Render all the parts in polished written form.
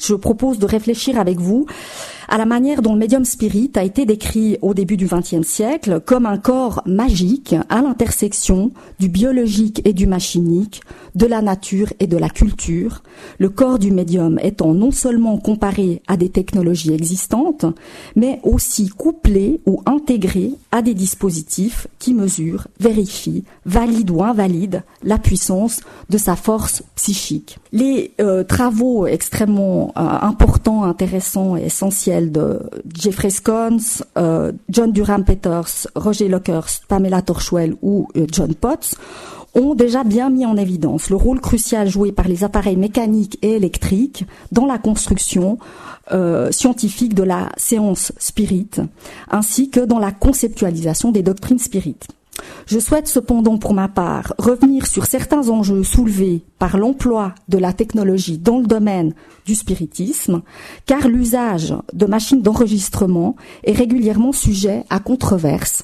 je propose de réfléchir avec vous à la manière dont le médium spirit a été décrit au début du XXe siècle comme un corps magique à l'intersection du biologique et du machinique, de la nature et de la culture, le corps du médium étant non seulement comparé à des technologies existantes, mais aussi couplé ou intégré à des dispositifs qui mesurent, vérifient, valident ou invalident la puissance de sa force psychique. Les travaux extrêmement importants, intéressants et essentiels de Jeffrey Scones, John Durham Peters, Roger Luckhurst, Pamela Torshwell ou John Potts ont déjà bien mis en évidence le rôle crucial joué par les appareils mécaniques et électriques dans la construction scientifique de la séance spirit, ainsi que dans la conceptualisation des doctrines spirites. Je souhaite cependant, pour ma part, revenir sur certains enjeux soulevés par l'emploi de la technologie dans le domaine du spiritisme, car l'usage de machines d'enregistrement est régulièrement sujet à controverse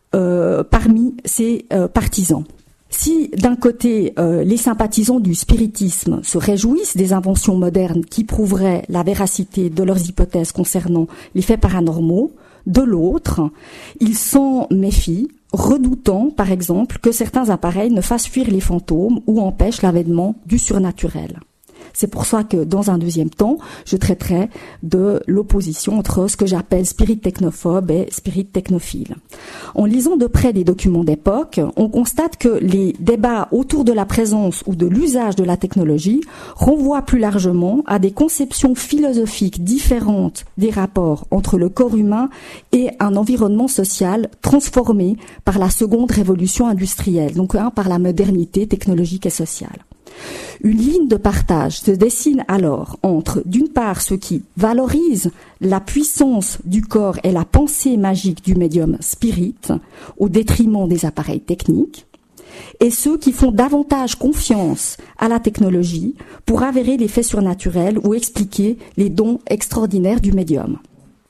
parmi ses partisans. Si d'un côté les sympathisants du spiritisme se réjouissent des inventions modernes qui prouveraient la véracité de leurs hypothèses concernant les faits paranormaux, de l'autre, ils s'en méfient, redoutant par exemple que certains appareils ne fassent fuir les fantômes ou empêchent l'avènement du surnaturel. C'est pour ça que, dans un deuxième temps, je traiterai de l'opposition entre ce que j'appelle spirit technophobe et spirit technophile. En lisant de près des documents d'époque, on constate que les débats autour de la présence ou de l'usage de la technologie renvoient plus largement à des conceptions philosophiques différentes des rapports entre le corps humain et un environnement social transformé par la seconde révolution industrielle, donc par la modernité technologique et sociale. Une ligne de partage se dessine alors entre, d'une part, ceux qui valorisent la puissance du corps et la pensée magique du médium spirit au détriment des appareils techniques, et ceux qui font davantage confiance à la technologie pour avérer les faits surnaturels ou expliquer les dons extraordinaires du médium.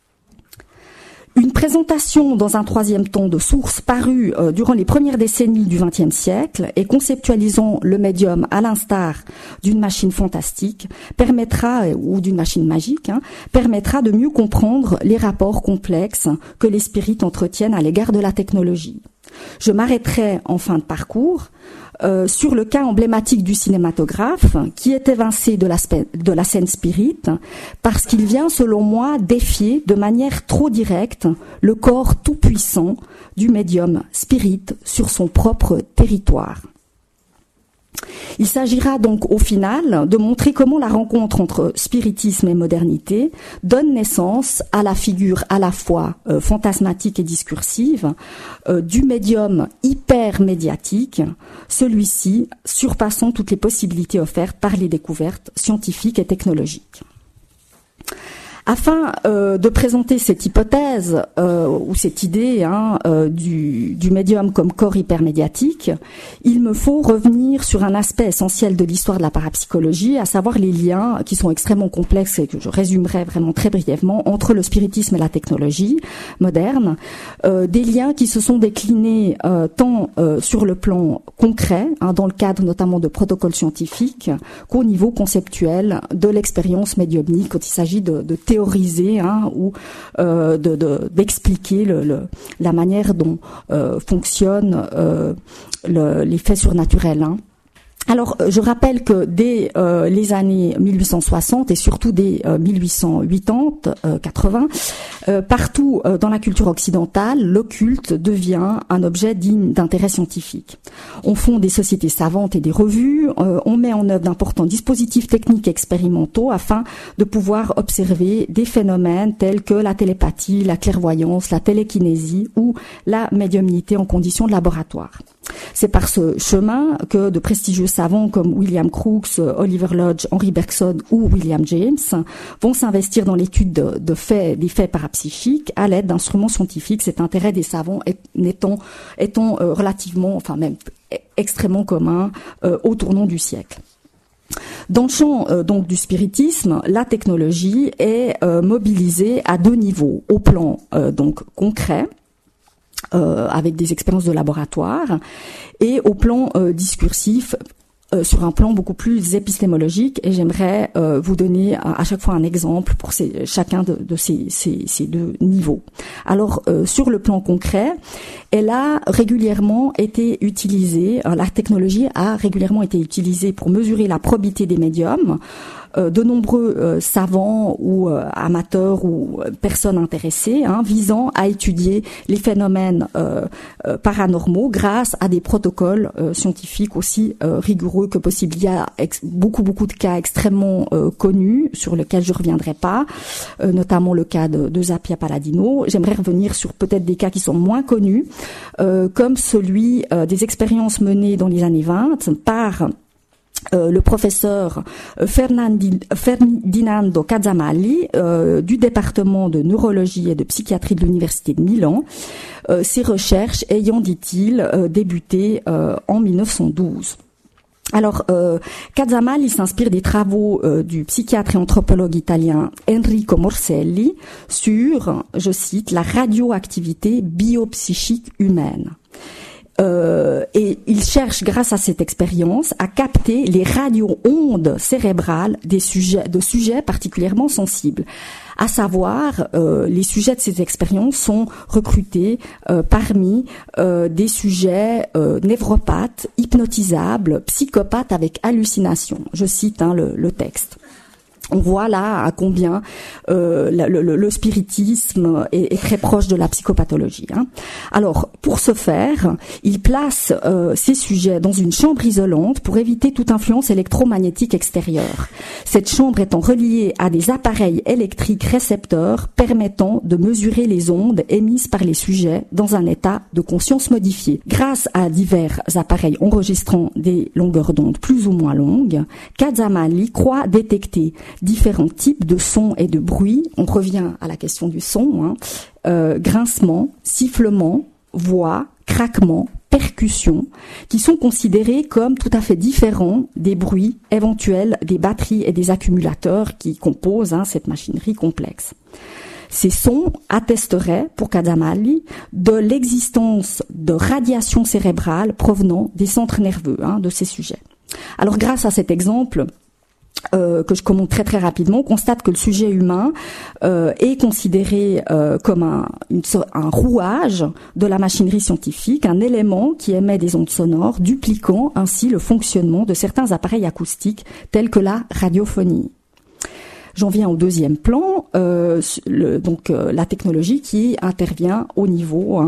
Une présentation dans un troisième temps de sources parues durant les premières décennies du XXe siècle et conceptualisant le médium à l'instar d'une machine fantastique ou d'une machine magique permettra de mieux comprendre les rapports complexes que les spirites entretiennent à l'égard de la technologie. Je m'arrêterai en fin de parcours sur le cas emblématique du cinématographe qui est évincé de la scène spirit parce qu'il vient, selon moi, défier de manière trop directe le corps tout-puissant du médium spirit sur son propre territoire. Il s'agira donc au final de montrer comment la rencontre entre spiritisme et modernité donne naissance à la figure à la fois fantasmatique et discursive du médium hyper médiatique, celui-ci surpassant toutes les possibilités offertes par les découvertes scientifiques et technologiques. Afin de présenter cette hypothèse ou cette idée du médium comme corps hypermédiatique, il me faut revenir sur un aspect essentiel de l'histoire de la parapsychologie, à savoir les liens qui sont extrêmement complexes et que je résumerai vraiment très brièvement entre le spiritisme et la technologie moderne, des liens qui se sont déclinés tant sur le plan concret, dans le cadre notamment de protocoles scientifiques, qu'au niveau conceptuel de l'expérience médiumnique quand il s'agit de théoriser ou d'expliquer la manière dont fonctionnent les faits surnaturels. Alors, je rappelle que dès les années 1860 et surtout dès 1880, partout dans la culture occidentale, l'occulte devient un objet digne d'intérêt scientifique. On fonde des sociétés savantes et des revues, on met en œuvre d'importants dispositifs techniques et expérimentaux afin de pouvoir observer des phénomènes tels que la télépathie, la clairvoyance, la télékinésie ou la médiumnité en conditions de laboratoire. C'est par ce chemin que de prestigieux savants comme William Crookes, Oliver Lodge, Henry Bergson ou William James vont s'investir dans l'étude des faits parapsychiques à l'aide d'instruments scientifiques, cet intérêt des savants étant relativement, enfin même extrêmement commun au tournant du siècle. Dans le champ donc du spiritisme, la technologie est mobilisée à deux niveaux, au plan donc concret, avec des expériences de laboratoire, et au plan discursif sur un plan beaucoup plus épistémologique, et j'aimerais vous donner à chaque fois un exemple pour chacun de ces deux niveaux. Alors, sur le plan concret, elle a régulièrement été utilisée, la technologie a régulièrement été utilisée pour mesurer la probité des médiums. De nombreux savants ou amateurs ou personnes intéressées visant à étudier les phénomènes paranormaux grâce à des protocoles scientifiques aussi rigoureux que possible. Il y a beaucoup de cas extrêmement connus sur lesquels je reviendrai pas, notamment le cas de Zappia Palladino. J'aimerais revenir sur peut-être des cas qui sont moins connus, comme celui des expériences menées dans les années 20 par le professeur Ferdinando Cazzamali du département de neurologie et de psychiatrie de l'université de Milan, ces recherches ayant, dit-il, débuté en 1912. Alors, Cazzamali s'inspire des travaux du psychiatre et anthropologue italien Enrico Morselli sur, je cite, la radioactivité biopsychique humaine. Et il cherche, grâce à cette expérience, à capter les radio-ondes cérébrales de sujets particulièrement sensibles. À savoir, les sujets de ces expériences sont recrutés parmi des sujets névropathes, hypnotisables, psychopathes avec hallucinations. Je cite le texte. On voit là à combien le spiritisme est très proche de la psychopathologie. Alors, pour ce faire, il place ces sujets dans une chambre isolante pour éviter toute influence électromagnétique extérieure. Cette chambre étant reliée à des appareils électriques récepteurs permettant de mesurer les ondes émises par les sujets dans un état de conscience modifié. Grâce à divers appareils enregistrant des longueurs d'onde plus ou moins longues, Cazzamali croit détecter différents types de sons et de bruits. On revient à la question du son, grincement, sifflement, voix, craquement, percussions, qui sont considérés comme tout à fait différents des bruits éventuels des batteries et des accumulateurs qui composent cette machinerie complexe. Ces sons attesteraient, pour Cazzamali, de l'existence de radiations cérébrales provenant des centres nerveux de ces sujets. Alors, grâce à cet exemple, que je commente très rapidement, on constate que le sujet humain est considéré comme un rouage de la machinerie scientifique, un élément qui émet des ondes sonores, dupliquant ainsi le fonctionnement de certains appareils acoustiques tels que la radiophonie. J'en viens au deuxième plan, la technologie qui intervient au niveau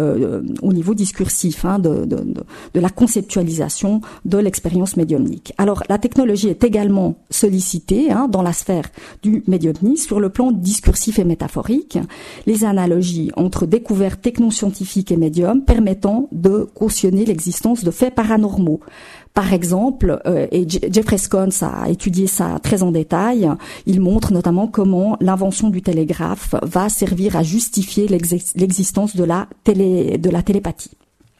discursif, de la conceptualisation de l'expérience médiumnique. Alors, la technologie est également sollicitée dans la sphère du médiumnisme sur le plan discursif et métaphorique. Les analogies entre découvertes technoscientifiques et médium permettant de cautionner l'existence de faits paranormaux. Par exemple, et Jeffrey Scones a étudié ça très en détail, il montre notamment comment l'invention du télégraphe va servir à justifier l'existence de la télépathie.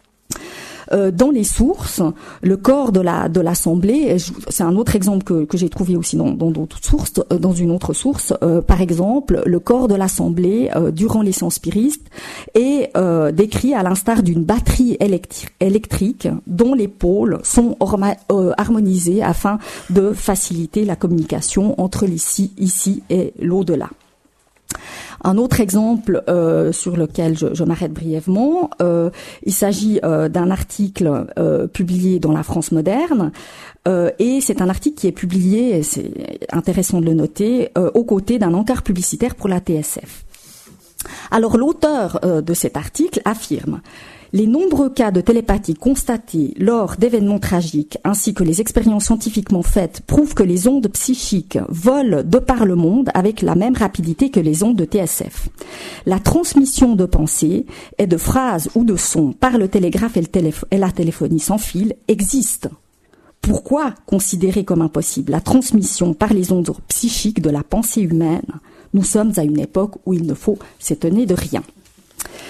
Dans les sources, le corps de l'assemblée, c'est un autre exemple que j'ai trouvé aussi dans d'autres sources, dans une autre source. Par exemple, le corps de l'assemblée durant les séances spiristes est décrit à l'instar d'une batterie électrique dont les pôles sont harmonisés afin de faciliter la communication entre l'ici et l'au-delà. Un autre exemple sur lequel je m'arrête brièvement, il s'agit d'un article publié dans la France moderne, et c'est un article qui est publié, et c'est intéressant de le noter, aux côtés d'un encart publicitaire pour la TSF. Alors l'auteur de cet article affirme: les nombreux cas de télépathie constatés lors d'événements tragiques ainsi que les expériences scientifiquement faites prouvent que les ondes psychiques volent de par le monde avec la même rapidité que les ondes de TSF. La transmission de pensées et de phrases ou de sons par le télégraphe et la téléphonie sans fil existe. Pourquoi considérer comme impossible la transmission par les ondes psychiques de la pensée humaine? Nous sommes à une époque où il ne faut s'étonner de rien.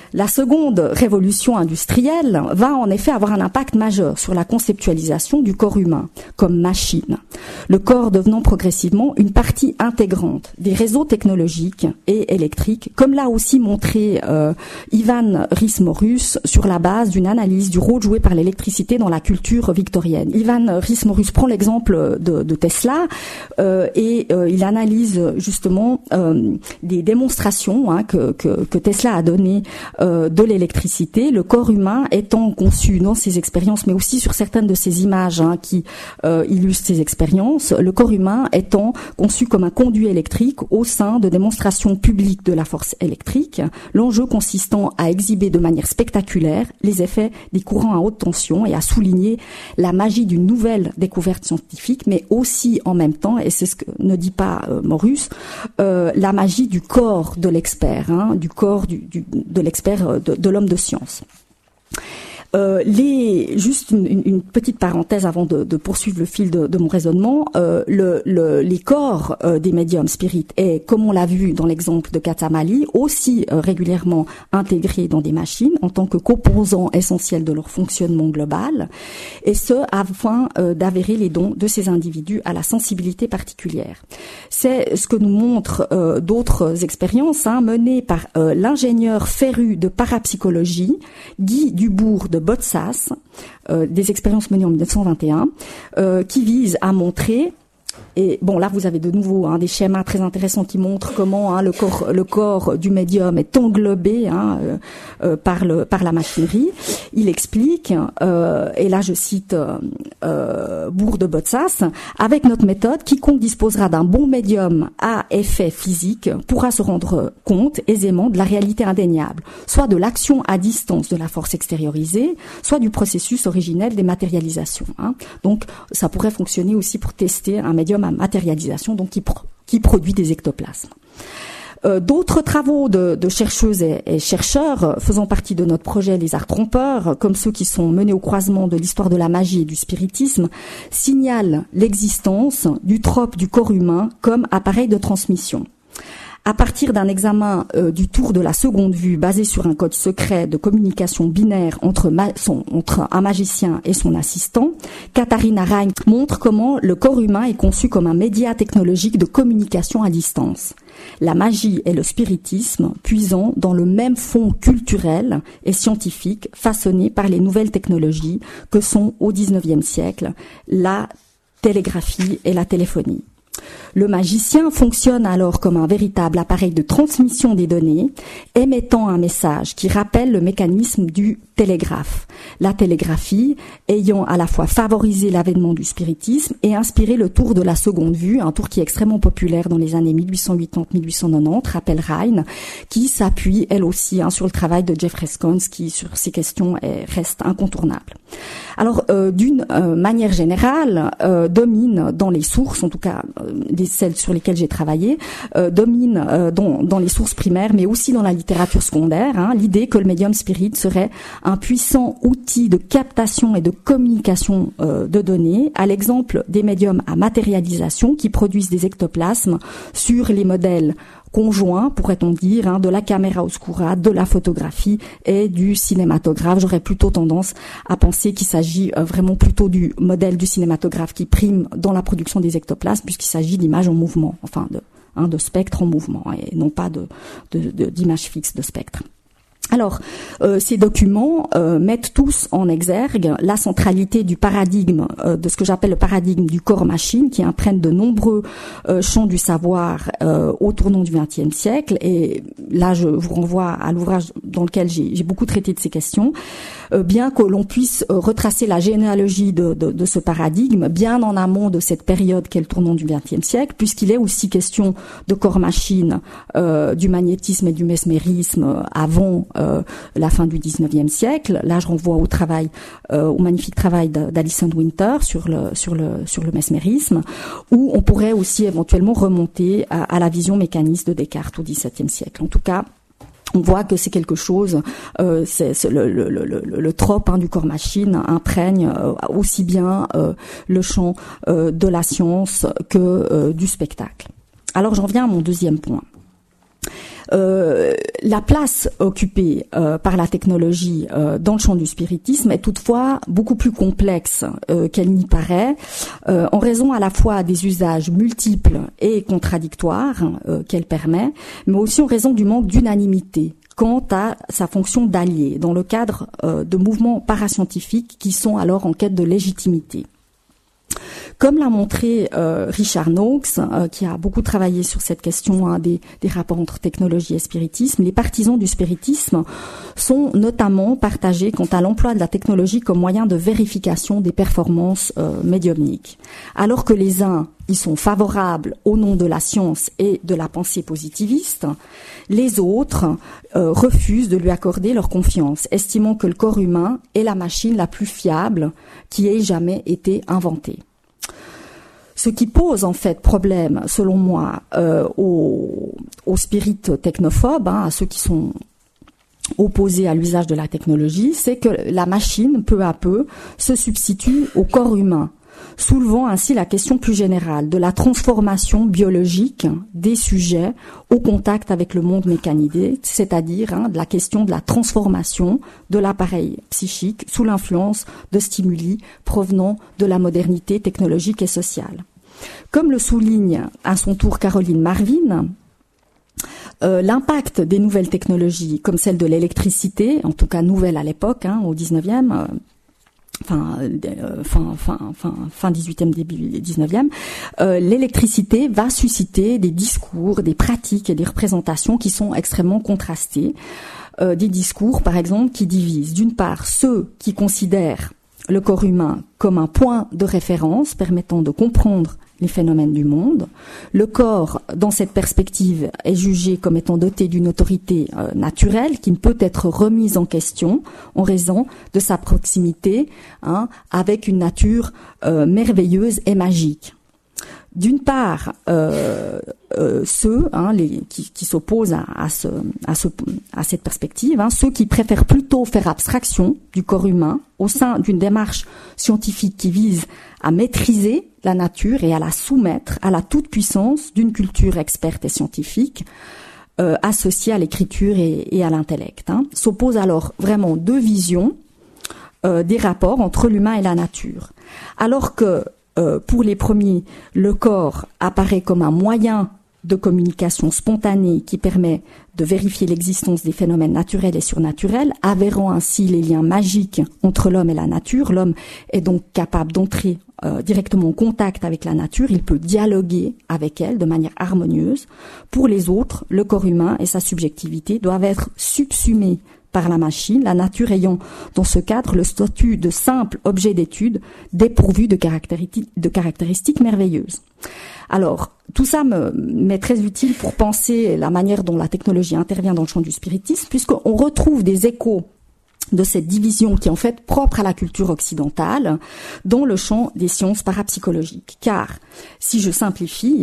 La seconde révolution industrielle va en effet avoir un impact majeur sur la conceptualisation du corps humain comme machine, le corps devenant progressivement une partie intégrante des réseaux technologiques et électriques, comme l'a aussi montré Ivan Ris-Morus sur la base d'une analyse du rôle joué par l'électricité dans la culture victorienne. Ivan Ris-Morus prend l'exemple de Tesla et il analyse justement des démonstrations que Tesla a données de l'électricité, le corps humain étant conçu dans ses expériences, mais aussi sur certaines de ces images qui illustrent ces expériences, le corps humain étant conçu comme un conduit électrique au sein de démonstrations publiques de la force électrique, l'enjeu consistant à exhiber de manière spectaculaire les effets des courants à haute tension et à souligner la magie d'une nouvelle découverte scientifique, mais aussi en même temps, et c'est ce que ne dit pas Morus, la magie du corps de l'expert, du corps de l'expert, de l'homme de science. Juste une petite parenthèse avant de poursuivre le fil de mon raisonnement. Les corps des médiums spirites est, comme on l'a vu dans l'exemple de Katamali, aussi régulièrement intégrés dans des machines en tant que composants essentiels de leur fonctionnement global, et ce afin d'avérer les dons de ces individus à la sensibilité particulière. C'est ce que nous montrent d'autres expériences menées par l'ingénieur féru de parapsychologie Guy Dubourg de Botsas, des expériences menées en 1921, qui visent à montrer, et bon là vous avez de nouveau des schémas très intéressants qui montrent comment le corps du médium est englobé par la machinerie. Il explique, et là je cite Bourg de Botsas, avec notre méthode, quiconque disposera d'un bon médium à effet physique pourra se rendre compte aisément de la réalité indéniable, soit de l'action à distance de la force extériorisée, soit du processus originel des matérialisations. Donc ça pourrait fonctionner aussi pour tester un médium à matérialisation, donc qui produit des ectoplasmes. D'autres travaux de chercheuses et chercheurs faisant partie de notre projet Les Arts Trompeurs, comme ceux qui sont menés au croisement de l'histoire de la magie et du spiritisme, signalent l'existence du trope du corps humain comme appareil de transmission. À partir d'un examen du tour de la seconde vue basé sur un code secret de communication binaire entre un magicien et son assistant, Katharina Rein montre comment le corps humain est conçu comme un média technologique de communication à distance. La magie et le spiritisme puisant dans le même fond culturel et scientifique façonné par les nouvelles technologies que sont au XIXe siècle la télégraphie et la téléphonie. Le magicien fonctionne alors comme un véritable appareil de transmission des données, émettant un message qui rappelle le mécanisme du télégraphe. La télégraphie ayant à la fois favorisé l'avènement du spiritisme et inspiré le tour de la seconde vue, un tour qui est extrêmement populaire dans les années 1880-1890, rappelle Rein, qui s'appuie elle aussi sur le travail de Jeffrey Scones qui sur ces questions reste incontournable. Alors d'une manière générale, domine dans les sources, en tout cas celles sur lesquelles j'ai travaillé, domine dans les sources primaires, mais aussi dans la littérature secondaire, l'idée que le médium spirit serait un puissant outil de captation et de communication de données, à l'exemple des médiums à matérialisation qui produisent des ectoplasmes sur les modèles conjoints, pourrait-on dire, de la caméra oscura, de la photographie et du cinématographe. J'aurais plutôt tendance à penser qu'il s'agit vraiment plutôt du modèle du cinématographe qui prime dans la production des ectoplasmes, puisqu'il s'agit d'images en mouvement, enfin de spectres en mouvement, et non pas d'images fixes de spectres. Alors, ces documents mettent tous en exergue la centralité du paradigme, de ce que j'appelle le paradigme du corps-machine, qui imprègne de nombreux champs du savoir au tournant du XXe siècle. Et là, je vous renvoie à l'ouvrage dans lequel j'ai beaucoup traité de ces questions, bien que l'on puisse retracer la généalogie de ce paradigme bien en amont de cette période qu'est le tournant du XXe siècle, puisqu'il est aussi question de corps-machine, du magnétisme et du mesmérisme avant la fin du XIXe siècle. Là, je renvoie au travail, au magnifique travail d'Alison Winter sur le mesmérisme, où on pourrait aussi éventuellement remonter à la vision mécaniste de Descartes au XVIIe siècle. En tout cas, on voit que c'est quelque chose, le trope du corps-machine imprègne aussi bien le champ de la science que du spectacle. Alors, j'en viens à mon deuxième point. La place occupée par la technologie dans le champ du spiritisme est toutefois beaucoup plus complexe qu'elle n'y paraît, en raison à la fois des usages multiples et contradictoires qu'elle permet, mais aussi en raison du manque d'unanimité quant à sa fonction d'allié dans le cadre de mouvements parascientifiques qui sont alors en quête de légitimité. Comme l'a montré Richard Noakes, qui a beaucoup travaillé sur cette question des rapports entre technologie et spiritisme, les partisans du spiritisme sont notamment partagés quant à l'emploi de la technologie comme moyen de vérification des performances médiumniques. Alors que les uns y sont favorables au nom de la science et de la pensée positiviste, les autres refusent de lui accorder leur confiance, estimant que le corps humain est la machine la plus fiable qui ait jamais été inventée. Ce qui pose en fait problème, selon moi, aux spirites technophobes, à ceux qui sont opposés à l'usage de la technologie, c'est que la machine, peu à peu, se substitue au corps humain, soulevant ainsi la question plus générale de la transformation biologique des sujets au contact avec le monde mécanisé, c'est-à-dire de la question de la transformation de l'appareil psychique sous l'influence de stimuli provenant de la modernité technologique et sociale. Comme le souligne à son tour Caroline Marvin, l'impact des nouvelles technologies, comme celle de l'électricité, en tout cas nouvelle à l'époque, au 19e, fin 18e, début 19e, l'électricité va susciter des discours, des pratiques et des représentations qui sont extrêmement contrastées. Des discours, par exemple, qui divisent d'une part ceux qui considèrent le corps humain comme un point de référence permettant de comprendre les phénomènes du monde. Le corps, dans cette perspective, est jugé comme étant doté d'une autorité naturelle qui ne peut être remise en question en raison de sa proximité avec une nature merveilleuse et magique. D'une part, ceux qui s'opposent à cette perspective, ceux qui préfèrent plutôt faire abstraction du corps humain au sein d'une démarche scientifique qui vise à maîtriser la nature et à la soumettre à la toute-puissance d'une culture experte et scientifique associée à l'écriture et à l'intellect. S'opposent alors vraiment deux visions des rapports entre l'humain et la nature. Alors que pour les premiers, le corps apparaît comme un moyen de communication spontanée qui permet de vérifier l'existence des phénomènes naturels et surnaturels, avérant ainsi les liens magiques entre l'homme et la nature. L'homme est donc capable d'entrer directement en contact avec la nature, il peut dialoguer avec elle de manière harmonieuse. Pour les autres, le corps humain et sa subjectivité doivent être subsumés par la machine, la nature ayant dans ce cadre le statut de simple objet d'étude dépourvu de caractéristiques merveilleuses. Alors, tout ça m'est très utile pour penser la manière dont la technologie intervient dans le champ du spiritisme, puisqu'on retrouve des échos de cette division qui est en fait propre à la culture occidentale dans le champ des sciences parapsychologiques. Car, si je simplifie,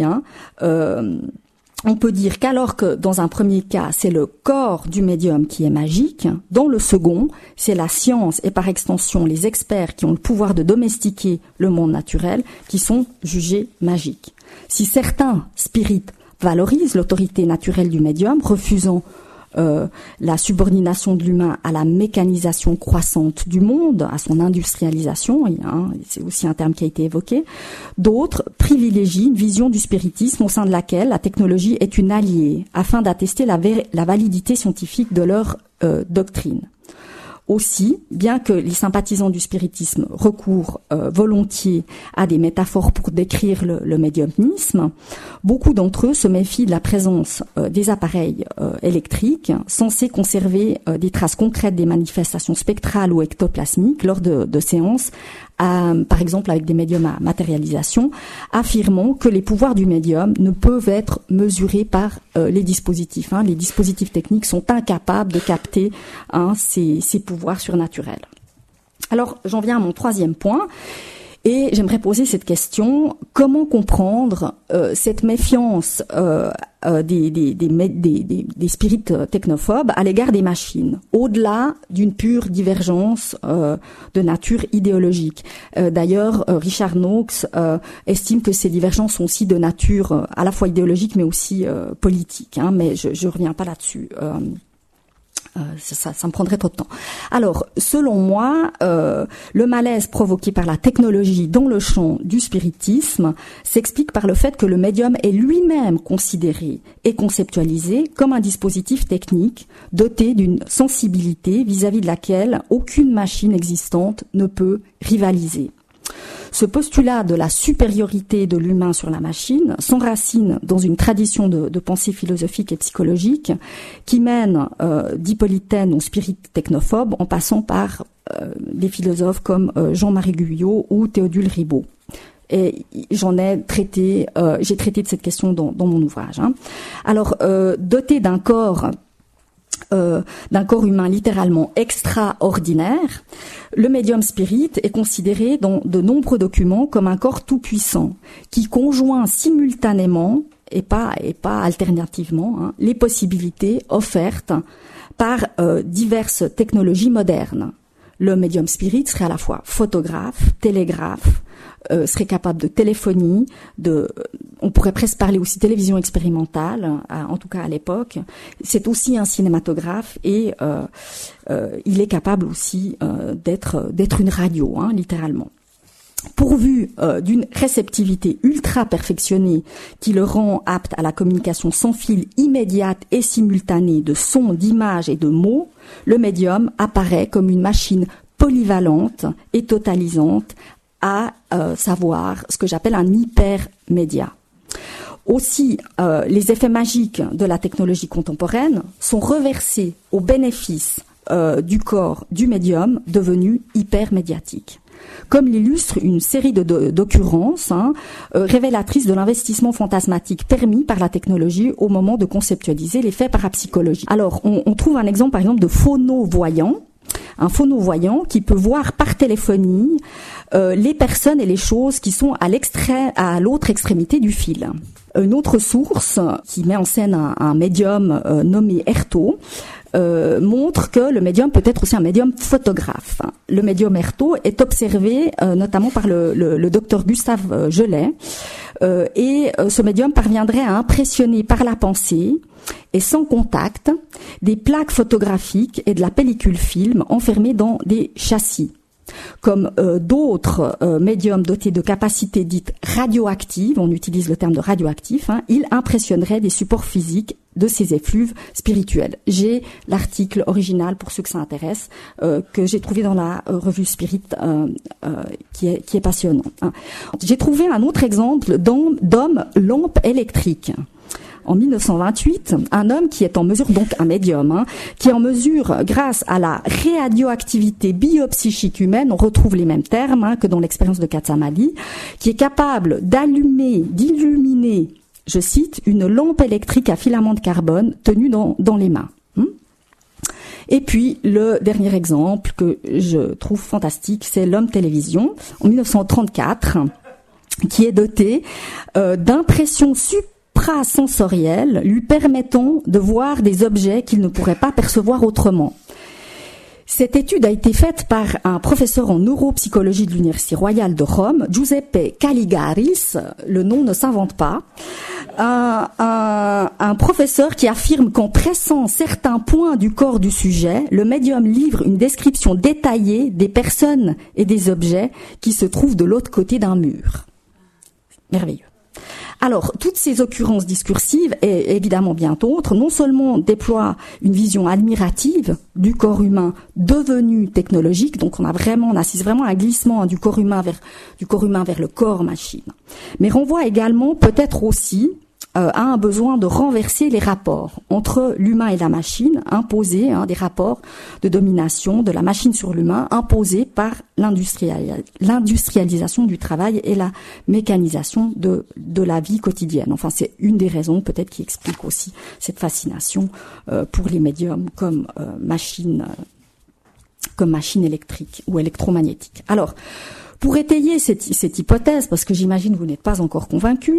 on peut dire qu'alors que dans un premier cas, c'est le corps du médium qui est magique, dans le second, c'est la science et par extension les experts qui ont le pouvoir de domestiquer le monde naturel qui sont jugés magiques. Si certains spirites valorisent l'autorité naturelle du médium, refusant la subordination de l'humain à la mécanisation croissante du monde, à son industrialisation, c'est aussi un terme qui a été évoqué. D'autres privilégient une vision du spiritisme au sein de laquelle la technologie est une alliée, afin d'attester la validité scientifique de leur doctrine. Aussi, bien que les sympathisants du spiritisme recourent volontiers à des métaphores pour décrire le médiumnisme, beaucoup d'entre eux se méfient de la présence des appareils électriques censés conserver des traces concrètes des manifestations spectrales ou ectoplasmiques lors de séances, par exemple avec des médiums à matérialisation, affirmant que les pouvoirs du médium ne peuvent être mesurés par les dispositifs. Les dispositifs techniques sont incapables de capter ces pouvoirs surnaturels. Alors, j'en viens à mon troisième point. Et j'aimerais poser cette question: comment comprendre cette méfiance des spirites technophobes à l'égard des machines, au-delà d'une pure divergence de nature idéologique? D'ailleurs, Richard Knox estime que ces divergences sont aussi de nature à la fois idéologique mais aussi politique. Mais je reviens pas là-dessus. Ça me prendrait trop de temps. Alors, selon moi, le malaise provoqué par la technologie dans le champ du spiritisme s'explique par le fait que le médium est lui-même considéré et conceptualisé comme un dispositif technique doté d'une sensibilité vis-à-vis de laquelle aucune machine existante ne peut rivaliser. Ce postulat de la supériorité de l'humain sur la machine s'enracine dans une tradition de pensée philosophique et psychologique qui mène d'Hippolyte au spirit technophobe en passant par des philosophes comme Jean-Marie Guyot ou Théodule Ribot. Et j'ai traité de cette question dans mon ouvrage. Alors, doté d'un corps humain littéralement extraordinaire, le médium spirit est considéré dans de nombreux documents comme un corps tout-puissant qui conjoint simultanément et pas alternativement les possibilités offertes par diverses technologies modernes. Le médium spirit serait à la fois photographe, télégraphe, serait capable de téléphonie, on pourrait presque parler aussi télévision expérimentale, en tout cas à l'époque. C'est aussi un cinématographe et il est capable aussi d'être une radio, littéralement. Pourvu d'une réceptivité ultra perfectionnée qui le rend apte à la communication sans fil immédiate et simultanée de sons, d'images et de mots, le médium apparaît comme une machine polyvalente et totalisante, à savoir ce que j'appelle un hypermédia. Aussi, les effets magiques de la technologie contemporaine sont reversés au bénéfice du corps du médium devenu hypermédiatique. Comme l'illustre une série d'occurrences révélatrices de l'investissement fantasmatique permis par la technologie au moment de conceptualiser l'effet parapsychologique. Alors, on trouve un exemple, par exemple, de phono-voyant. Un phono-voyant qui peut voir par téléphonie les personnes et les choses qui sont à l'autre extrémité du fil. Une autre source qui met en scène un médium nommé Ertho montre que le médium peut être aussi un médium photographe. Le médium Ertho est observé notamment par le docteur Gustave Gelet et ce médium parviendrait à impressionner par la pensée et sans contact des plaques photographiques et de la pellicule film enfermées dans des châssis. Comme d'autres médiums dotés de capacités dites radioactives, on utilise le terme de radioactif, il impressionnerait des supports physiques de ces effluves spirituels. J'ai l'article original pour ceux que ça intéresse, que j'ai trouvé dans la revue Spirit, qui est passionnant. J'ai trouvé un autre exemple d'homme lampe électrique. En 1928, un homme qui est en mesure, donc un médium, qui est en mesure, grâce à la réadioactivité biopsychique humaine, on retrouve les mêmes termes que dans l'expérience de Katsamali, qui est capable d'illuminer, je cite, une lampe électrique à filament de carbone tenue dans les mains. Et puis, le dernier exemple que je trouve fantastique, c'est l'homme télévision, en 1934, qui est doté d'impressions suprasensorielles lui permettant de voir des objets qu'il ne pourrait pas percevoir autrement. Cette étude a été faite par un professeur en neuropsychologie de l'Université royale de Rome, Giuseppe Caligaris, le nom ne s'invente pas, un professeur qui affirme qu'en pressant certains points du corps du sujet, le médium livre une description détaillée des personnes et des objets qui se trouvent de l'autre côté d'un mur. Merveilleux. Alors, toutes ces occurrences discursives, et évidemment bien d'autres, non seulement déploient une vision admirative du corps humain devenu technologique, donc on assiste vraiment à un glissement du corps humain vers le corps machine, mais renvoient également peut-être aussi à un besoin de renverser les rapports entre l'humain et la machine, imposés, des rapports de domination de la machine sur l'humain, imposés par l'industrialisation du travail et la mécanisation de la vie quotidienne. Enfin, c'est une des raisons peut-être qui explique aussi cette fascination pour les médiums comme machines électriques ou électromagnétiques. Alors, Pour étayer cette hypothèse, parce que j'imagine que vous n'êtes pas encore convaincu,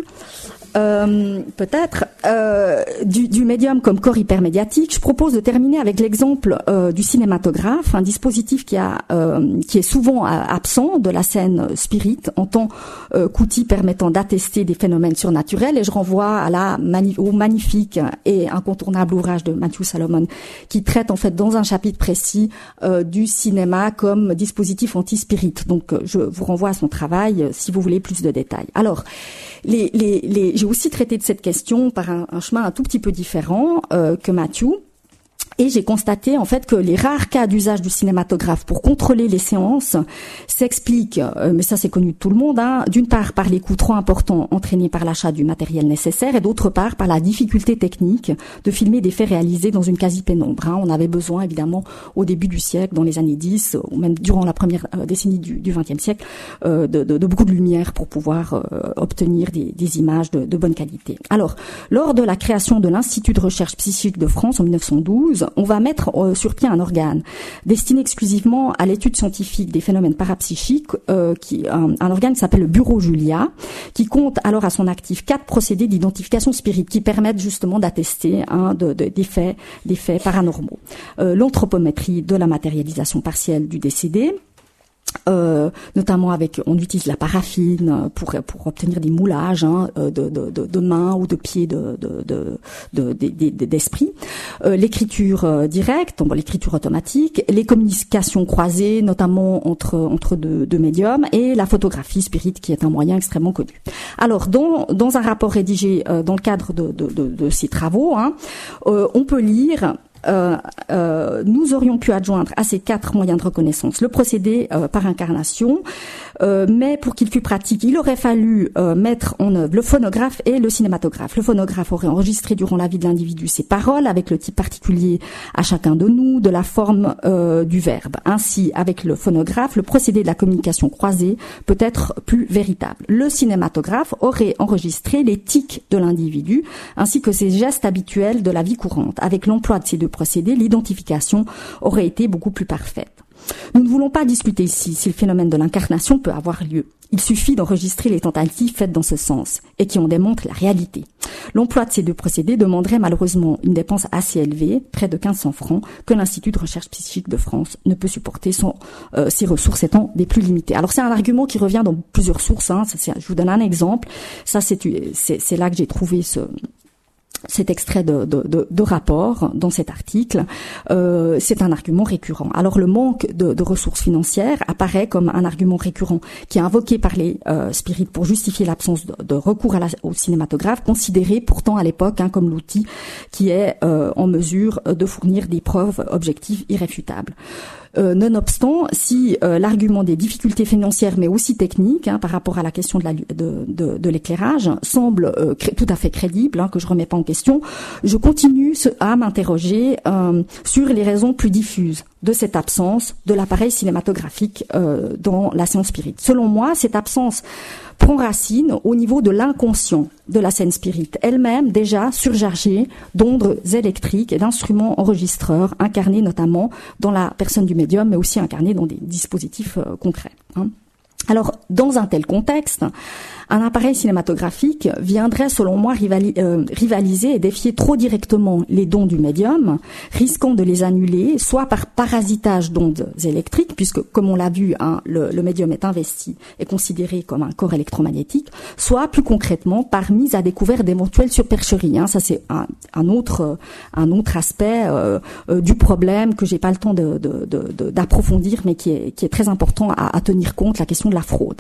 peut-être, du médium comme corps hypermédiatique, je propose de terminer avec l'exemple du cinématographe, un dispositif qui est souvent absent de la scène spirit en tant qu'outil permettant d'attester des phénomènes surnaturels, et je renvoie au magnifique et incontournable ouvrage de Matthew Salomon qui traite en fait dans un chapitre précis du cinéma comme dispositif anti-spirit. Donc je vous renvoie à son travail si vous voulez plus de détails. Alors, j'ai aussi traité de cette question par un chemin un tout petit peu différent que Matthew. Et j'ai constaté en fait que les rares cas d'usage du cinématographe pour contrôler les séances s'expliquent, mais ça c'est connu de tout le monde, d'une part par les coûts trop importants entraînés par l'achat du matériel nécessaire et d'autre part par la difficulté technique de filmer des faits réalisés dans une quasi-pénombre. On avait besoin évidemment au début du siècle, dans les années 10, ou même durant la première décennie du XXe siècle, de beaucoup de lumière pour pouvoir obtenir des images de bonne qualité. Alors, lors de la création de l'Institut de recherche psychique de France en 1912, on va mettre sur pied un organe destiné exclusivement à l'étude scientifique des phénomènes parapsychiques, un organe qui s'appelle le Bureau Julia, qui compte alors à son actif 4 procédés d'identification spirit qui permettent justement d'attester des faits paranormaux. L'anthropométrie de la matérialisation partielle du décédé, notamment on utilise la paraffine pour obtenir des moulages de mains ou de pieds d'esprit, l'écriture directe, l'écriture automatique, les communications croisées, notamment entre deux médiums, et la photographie spirit qui est un moyen extrêmement connu. Alors dans un rapport rédigé dans le cadre de ces travaux, on peut lire nous aurions pu adjoindre à ces 4 moyens de reconnaissance le procédé par incarnation, mais pour qu'il fût pratique, il aurait fallu mettre en œuvre le phonographe et le cinématographe. Le phonographe aurait enregistré durant la vie de l'individu ses paroles avec le type particulier à chacun de nous, de la forme du verbe. Ainsi, avec le phonographe, le procédé de la communication croisée peut être plus véritable. Le cinématographe aurait enregistré les tics de l'individu ainsi que ses gestes habituels de la vie courante. Avec l'emploi de ces 2 procédés, l'identification aurait été beaucoup plus parfaite. Nous ne voulons pas discuter ici si le phénomène de l'incarnation peut avoir lieu. Il suffit d'enregistrer les tentatives faites dans ce sens et qui en démontrent la réalité. L'emploi de ces 2 procédés demanderait malheureusement une dépense assez élevée, près de 1500 francs, que l'Institut de recherche psychique de France ne peut supporter sans ses ressources étant des plus limitées. Alors c'est un argument qui revient dans plusieurs sources. Je vous donne un exemple. Ça c'est là que j'ai trouvé cet extrait de rapport dans cet article. C'est un argument récurrent. Alors le manque de ressources financières apparaît comme un argument récurrent qui est invoqué par les spirites pour justifier l'absence de recours au cinématographe, considéré pourtant à l'époque comme l'outil qui est en mesure de fournir des preuves objectives irréfutables. Nonobstant, si l'argument des difficultés financières, mais aussi techniques, par rapport à la question de l'éclairage, semble tout à fait crédible, que je remets pas en question, je continue à m'interroger sur les raisons plus diffuses de cette absence de l'appareil cinématographique dans la séance spirit. Selon moi, cette absence prend racine au niveau de l'inconscient de la scène spirit, elle-même déjà surchargée d'ondes électriques et d'instruments enregistreurs incarnés notamment dans la personne du médium, mais aussi incarnés dans des dispositifs concrets. Alors, dans un tel contexte, un appareil cinématographique viendrait, selon moi, rivaliser et défier trop directement les dons du médium, risquant de les annuler, soit par parasitage d'ondes électriques, puisque, comme on l'a vu, le médium est investi et considéré comme un corps électromagnétique, soit, plus concrètement, par mise à découvert d'éventuelles supercheries. Ça, c'est un autre aspect du problème que j'ai pas le temps d'approfondir, mais qui est très important à tenir compte, la question de la fraude.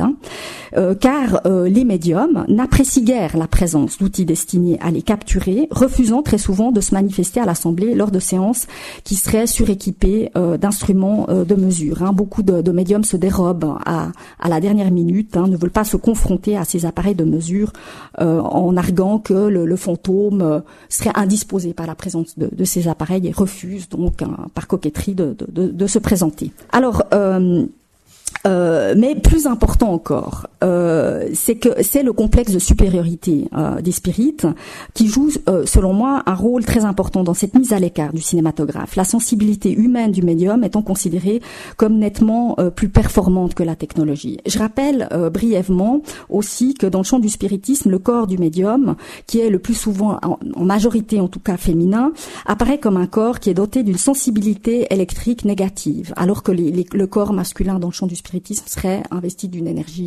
Car les médiums n'apprécient guère la présence d'outils destinés à les capturer, refusant très souvent de se manifester à l'Assemblée lors de séances qui seraient suréquipées d'instruments de mesure. Beaucoup de médiums se dérobent à la dernière minute, ne veulent pas se confronter à ces appareils de mesure en arguant que le fantôme serait indisposé par la présence de ces appareils et refusent donc par coquetterie de se présenter. Alors, Mais plus important encore, c'est que c'est le complexe de supériorité des spirites qui joue, selon moi, un rôle très important dans cette mise à l'écart du cinématographe. La sensibilité humaine du médium étant considérée comme nettement plus performante que la technologie. Je rappelle brièvement aussi que dans le champ du spiritisme, le corps du médium, qui est le plus souvent, en majorité en tout cas féminin, apparaît comme un corps qui est doté d'une sensibilité électrique négative, alors que le corps masculin dans le champ du spiritisme serait investi d'une énergie,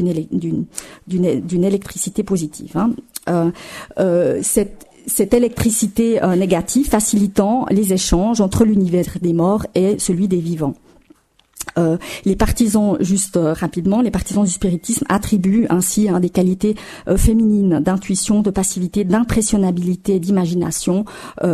d'une électricité positive. Cette électricité négative facilitant les échanges entre l'univers des morts et celui des vivants. Les partisans, rapidement, les partisans du spiritisme attribuent ainsi des qualités féminines d'intuition, de passivité, d'impressionnabilité, d'imagination,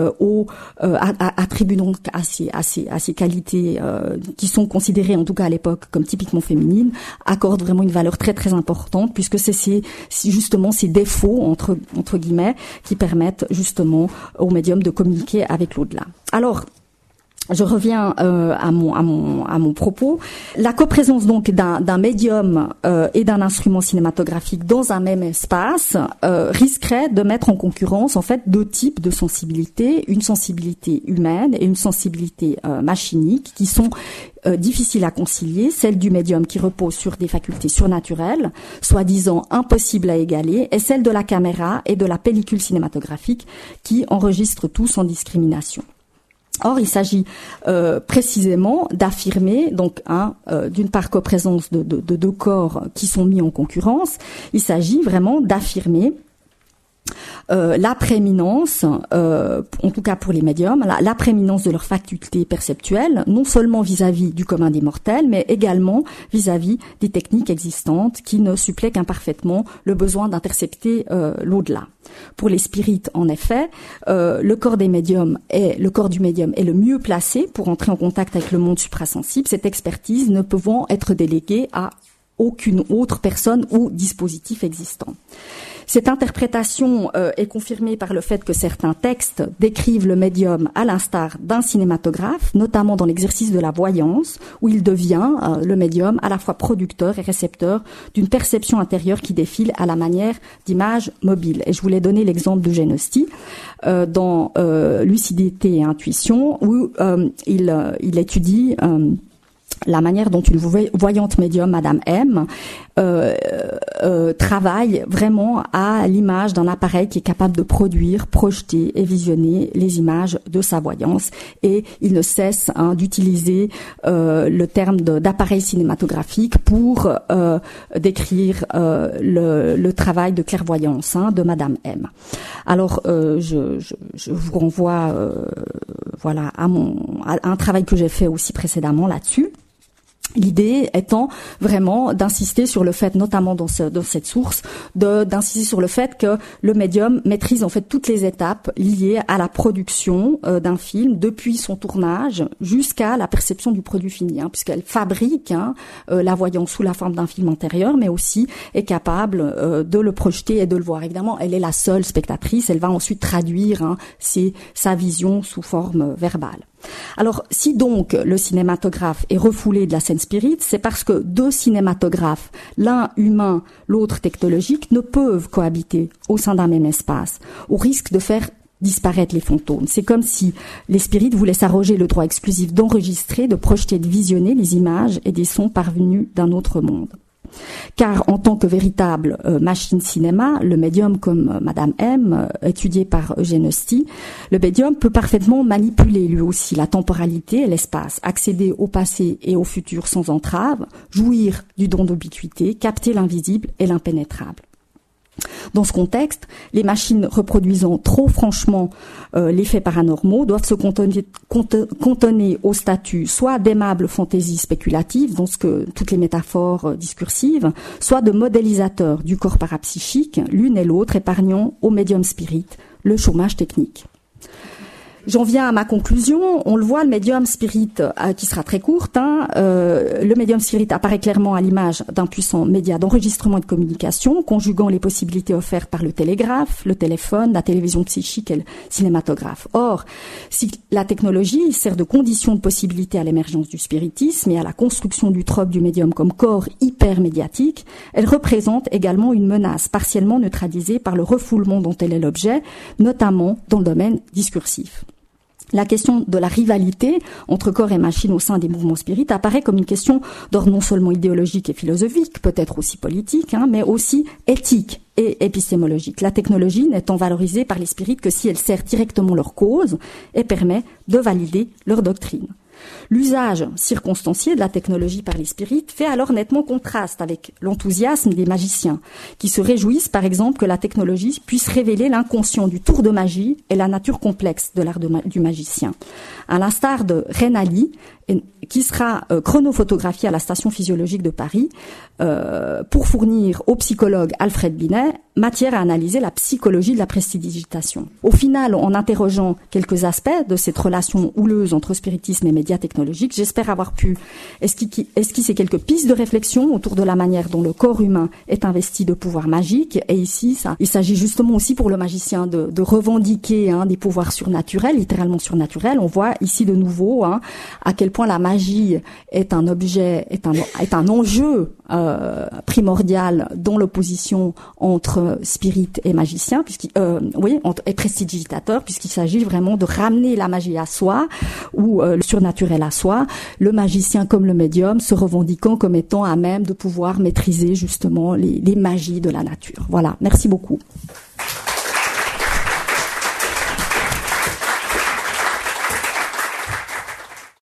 attribuent donc à ces qualités qui sont considérées en tout cas à l'époque comme typiquement féminines, accordent vraiment une valeur très très importante puisque c'est justement ces défauts entre guillemets qui permettent justement au médium de communiquer avec l'au-delà. Alors, je reviens à mon propos. La coprésence donc d'un médium et d'un instrument cinématographique dans un même espace risquerait de mettre en concurrence en fait deux types de sensibilité, une sensibilité humaine et une sensibilité machinique qui sont difficiles à concilier, celle du médium qui repose sur des facultés surnaturelles, soi-disant impossibles à égaler, et celle de la caméra et de la pellicule cinématographique qui enregistre tout sans discrimination. Or, il s'agit précisément d'affirmer, donc, d'une part, coprésence de deux corps qui sont mis en concurrence. Il s'agit vraiment d'affirmer la prééminence, en tout cas pour les médiums, la prééminence de leurs facultés perceptuelles, non seulement vis-à-vis du commun des mortels, mais également vis-à-vis des techniques existantes qui ne suppléent qu'imparfaitement le besoin d'intercepter l'au-delà. Pour les spirites, en effet, le corps du médium est le mieux placé pour entrer en contact avec le monde suprasensible, cette expertise ne pouvant être déléguée à aucune autre personne ou dispositif existant. Cette interprétation est confirmée par le fait que certains textes décrivent le médium à l'instar d'un cinématographe, notamment dans l'exercice de la voyance, où il devient, le médium, à la fois producteur et récepteur d'une perception intérieure qui défile à la manière d'images mobiles. Et je voulais donner l'exemple de Genosti dans Lucidité et Intuition, où il étudie la manière dont une voyante médium, Madame M, travaille vraiment à l'image d'un appareil qui est capable de produire, projeter et visionner les images de sa voyance. Et il ne cesse d'utiliser le terme d'appareil cinématographique pour décrire le travail de clairvoyance de Madame M. Alors, je vous renvoie à un travail que j'ai fait aussi précédemment là-dessus. L'idée étant vraiment d'insister sur le fait, notamment dans cette source, d'insister sur le fait que le médium maîtrise en fait toutes les étapes liées à la production d'un film, depuis son tournage jusqu'à la perception du produit fini, puisqu'elle fabrique la voyance sous la forme d'un film antérieur, mais aussi est capable de le projeter et de le voir. Évidemment, elle est la seule spectatrice, elle va ensuite traduire sa vision sous forme verbale. Alors, si donc le cinématographe est refoulé de la scène spirit, c'est parce que deux cinématographes, l'un humain, l'autre technologique, ne peuvent cohabiter au sein d'un même espace, au risque de faire disparaître les fantômes. C'est comme si les spirites voulaient s'arroger le droit exclusif d'enregistrer, de projeter, de visionner les images et des sons parvenus d'un autre monde. Car en tant que véritable machine cinéma, le médium comme Madame M, étudié par Genosti, le médium peut parfaitement manipuler lui aussi la temporalité et l'espace, accéder au passé et au futur sans entrave, jouir du don d'ubiquité, capter l'invisible et l'impénétrable. Dans ce contexte, les machines reproduisant trop franchement les faits paranormaux doivent se cantonner au statut soit d'aimable fantaisie spéculative, dans toutes les métaphores discursives, soit de modélisateur du corps parapsychique, l'une et l'autre épargnant au médium spirit le chômage technique. J'en viens à ma conclusion. On le voit, le médium spirit, qui sera très courte, le médium spirit apparaît clairement à l'image d'un puissant média d'enregistrement et de communication, conjuguant les possibilités offertes par le télégraphe, le téléphone, la télévision psychique et le cinématographe. Or, si la technologie sert de condition de possibilité à l'émergence du spiritisme et à la construction du trope du médium comme corps hyper-médiatique, elle représente également une menace partiellement neutralisée par le refoulement dont elle est l'objet, notamment dans le domaine discursif. La question de la rivalité entre corps et machine au sein des mouvements spirites apparaît comme une question d'ordre non seulement idéologique et philosophique, peut-être aussi politique, mais aussi éthique et épistémologique. La technologie n'étant valorisée par les spirites que si elle sert directement leur cause et permet de valider leur doctrine. L'usage circonstancié de la technologie par les spirites fait alors nettement contraste avec l'enthousiasme des magiciens, qui se réjouissent par exemple que la technologie puisse révéler l'inconscient du tour de magie et la nature complexe de l'art du magicien. À l'instar de Renali, qui sera chronophotographié à la station physiologique de Paris pour fournir au psychologue Alfred Binet matière à analyser la psychologie de la prestidigitation. Au final, en interrogeant quelques aspects de cette relation houleuse entre spiritisme et médias technologiques, j'espère avoir pu esquisser quelques pistes de réflexion autour de la manière dont le corps humain est investi de pouvoirs magiques. Et ici, il s'agit justement aussi pour le magicien de revendiquer des pouvoirs surnaturels, littéralement surnaturels. On voit ici de nouveau à quel point la magie est un objet, est un enjeu primordial dans l'opposition entre spirit et magicien, et prestidigitateur, puisqu'il s'agit vraiment de ramener la magie à soi ou le surnaturel à soi, le magicien comme le médium se revendiquant comme étant à même de pouvoir maîtriser justement les magies de la nature. Voilà, merci beaucoup.